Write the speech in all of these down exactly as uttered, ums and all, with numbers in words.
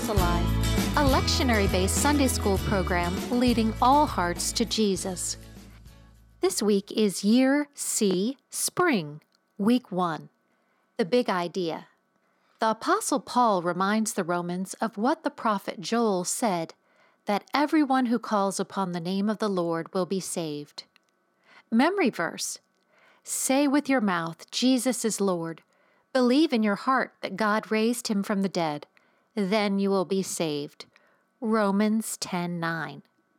Hearts Alive, a lectionary-based Sunday school program leading all hearts to Jesus. This week is Year C, Spring, Week one. The Big Idea. The Apostle Paul reminds the Romans of what the prophet Joel said, that everyone who calls upon the name of the Lord will be saved. Memory verse. Say with your mouth, Jesus is Lord. Believe in your heart that God raised him from the dead. Then you will be saved. Romans ten nine.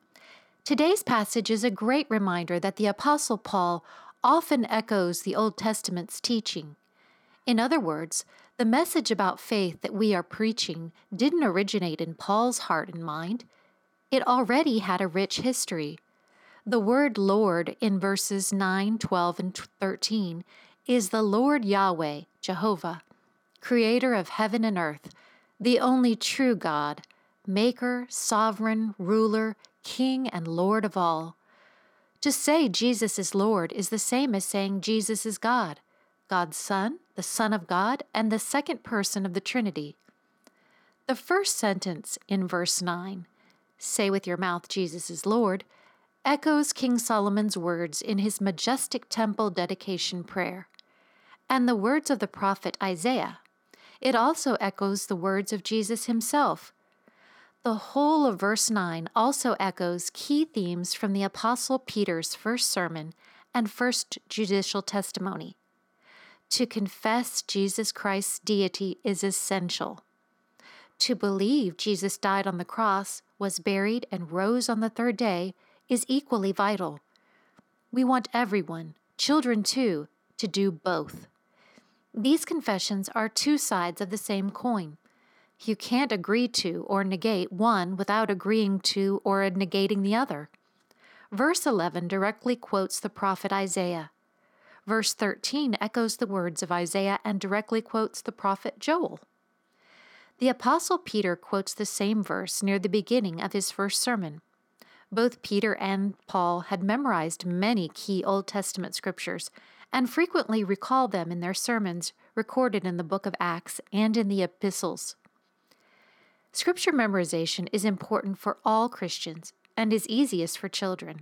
Today's passage is a great reminder that the Apostle Paul often echoes the Old Testament's teaching. In other words, the message about faith that we are preaching didn't originate in Paul's heart and mind. It already had a rich history. The word Lord in verses nine, twelve, and thirteen is the Lord Yahweh, Jehovah, creator of heaven and earth, the only true God, maker, sovereign, ruler, king, and Lord of all. To say Jesus is Lord is the same as saying Jesus is God, God's Son, the Son of God, and the second person of the Trinity. The first sentence in verse nine, say with your mouth Jesus is Lord, echoes King Solomon's words in his majestic temple dedication prayer, and the words of the prophet Isaiah. It also echoes the words of Jesus himself. The whole of verse nine also echoes key themes from the Apostle Peter's first sermon and first judicial testimony. To confess Jesus Christ's deity is essential. To believe Jesus died on the cross, was buried, and rose on the third day is equally vital. We want everyone, children too, to do both. These confessions are two sides of the same coin. You can't agree to or negate one without agreeing to or negating the other. Verse eleven directly quotes the prophet Isaiah. Verse thirteen echoes the words of Isaiah and directly quotes the prophet Joel. The Apostle Peter quotes the same verse near the beginning of his first sermon. Both Peter and Paul had memorized many key Old Testament scriptures and frequently recalled them in their sermons recorded in the book of Acts and in the epistles. Scripture memorization is important for all Christians and is easiest for children.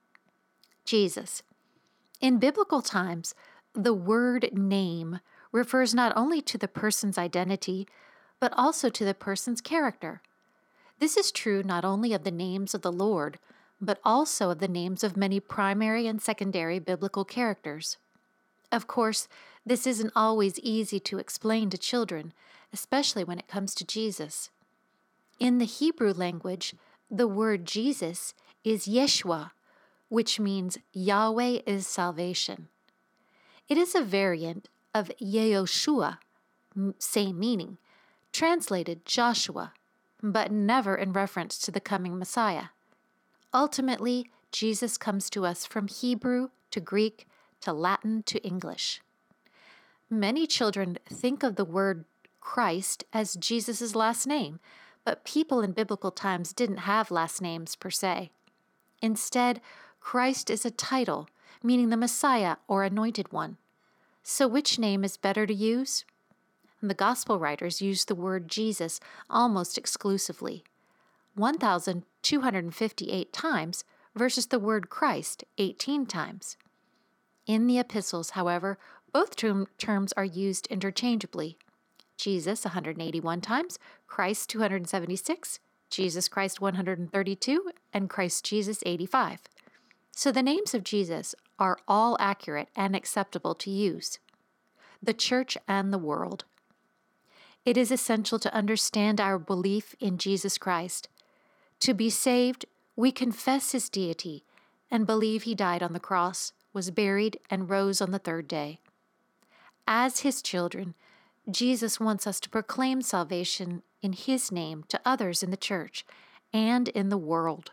Jesus. In biblical times, the word name refers not only to the person's identity, but also to the person's character. This is true not only of the names of the Lord, but also of the names of many primary and secondary biblical characters. Of course, this isn't always easy to explain to children, especially when it comes to Jesus. In the Hebrew language, the word Jesus is Yeshua, which means Yahweh is salvation. It is a variant of Yehoshua, same meaning, translated Joshua, but never in reference to the coming Messiah. Ultimately, Jesus comes to us from Hebrew to Greek to Latin to English. Many children think of the word Christ as Jesus' last name, but people in biblical times didn't have last names per se. Instead, Christ is a title, meaning the Messiah or anointed one. So which name is better to use? The Gospel writers use the word Jesus almost exclusively, one thousand two hundred fifty-eight times versus the word Christ eighteen times. In the epistles, however, both term- terms are used interchangeably. Jesus one hundred eighty-one times, Christ two hundred seventy-six, Jesus Christ one hundred thirty-two, and Christ Jesus eighty-five. So the names of Jesus are all accurate and acceptable to use. The church and the world. It is essential to understand our belief in Jesus Christ. To be saved, we confess his deity and believe he died on the cross, was buried, and rose on the third day. As his children, Jesus wants us to proclaim salvation in his name to others in the church and in the world.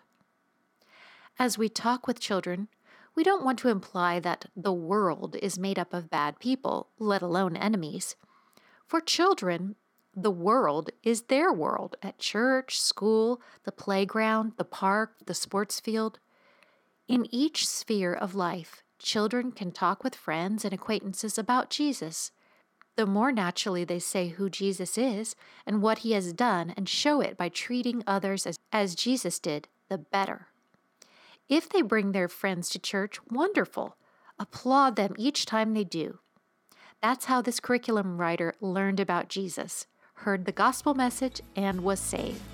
As we talk with children, we don't want to imply that the world is made up of bad people, let alone enemies. For children, the world is their world at church, school, the playground, the park, the sports field. In each sphere of life, children can talk with friends and acquaintances about Jesus. The more naturally they say who Jesus is and what he has done and show it by treating others as, as Jesus did, the better. If they bring their friends to church, wonderful. Applaud them each time they do. That's how this curriculum writer learned about Jesus, heard the gospel message, and was saved.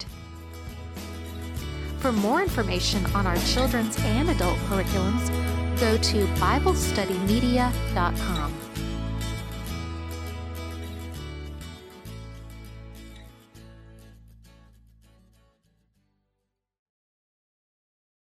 For more information on our children's and adult curriculums, go to Bible Study Media dot com.